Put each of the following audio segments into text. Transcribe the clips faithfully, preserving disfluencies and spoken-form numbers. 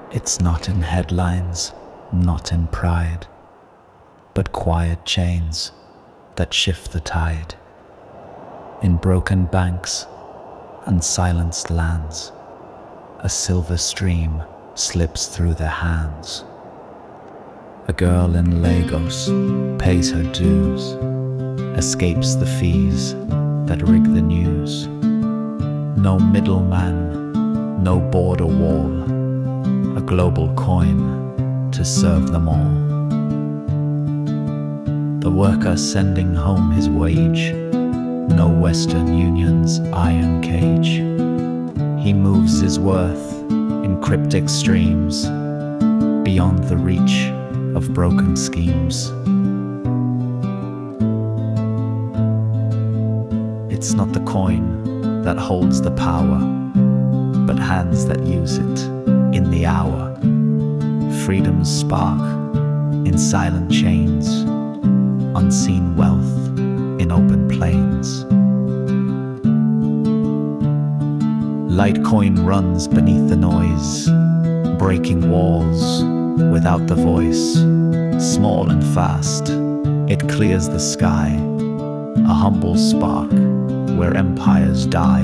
It's not in headlines, not in pride, but quiet chains that shift the tide. In broken banks and silenced lands, a silver stream slips through their hands. A girl in Lagos pays her dues, escapes the fees that rig the news. No middleman, no border wall, a global coin to serve them all. The worker sending home his wage, no Western Union's iron cage. He moves his worth in cryptic streams, beyond the reach of broken schemes. It's not the coin that holds the power, but hands that use it in the hour. Freedom's spark in silent chains, unseen wealth in open plains. Litecoin runs beneath the noise, breaking walls without the voice. Small and fast, it clears the sky, a humble spark where empires die.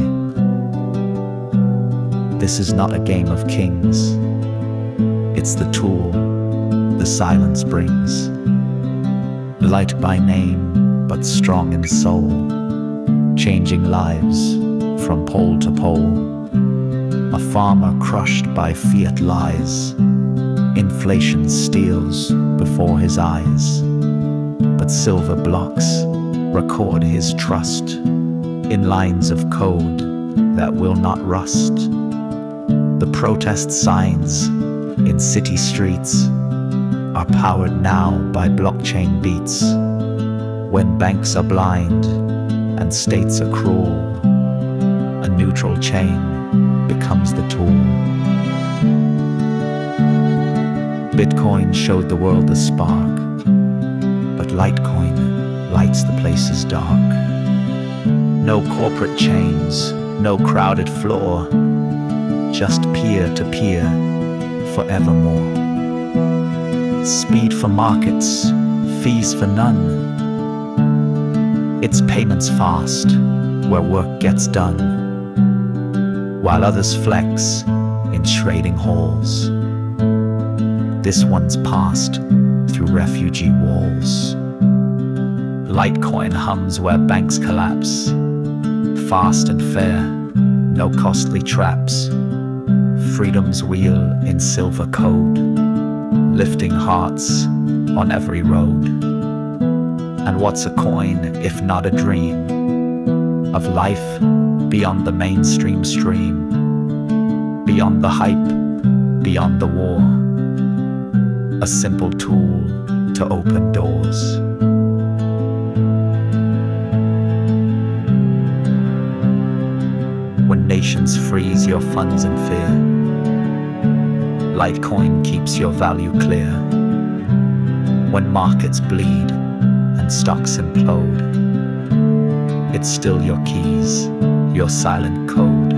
This is not a game of kings, it's the tool the silence brings. Light by name, but strong in soul, changing lives from pole to pole. A farmer crushed by fiat lies, inflation steals before his eyes. But silver blocks record his trust in lines of code that will not rust. The protest signs in city streets are powered now by blockchain beats. When banks are blind and states are cruel, a neutral chain becomes the tool. Bitcoin showed the world the spark, but Litecoin lights the places dark. No corporate chains, no crowded floor, just peer-to-peer forevermore. Speed for markets, fees for none. It's payments fast, where work gets done, while others flex in trading halls. This one's passed through refugee walls. Litecoin hums where banks collapse, fast and fair, no costly traps. Freedom's wheel in silver code, lifting hearts on every road. And what's a coin if not a dream of life beyond the mainstream stream, beyond the hype, beyond the war? A simple tool to open doors. When nations freeze your funds in fear, Litecoin keeps your value clear. When markets bleed and stocks implode, it's still your keys, your silent code.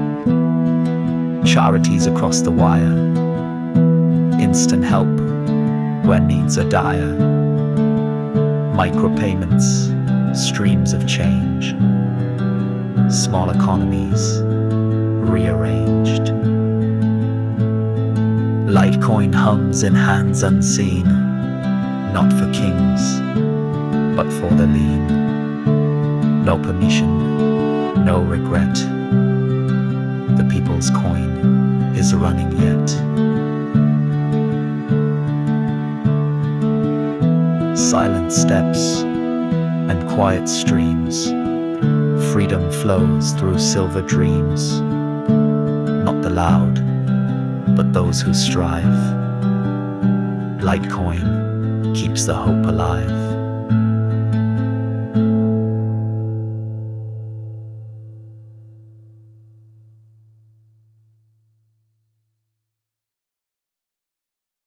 Charities across the wire, instant help where needs are dire. Micropayments, streams of change, small economies rearranged. Litecoin hums in hands unseen, not for kings, but for the lean. No permission, no regret. The people's coin is running yet. Silent steps and quiet streams, freedom flows through silver dreams. Not the loud, but those who strive. Litecoin keeps the hope alive.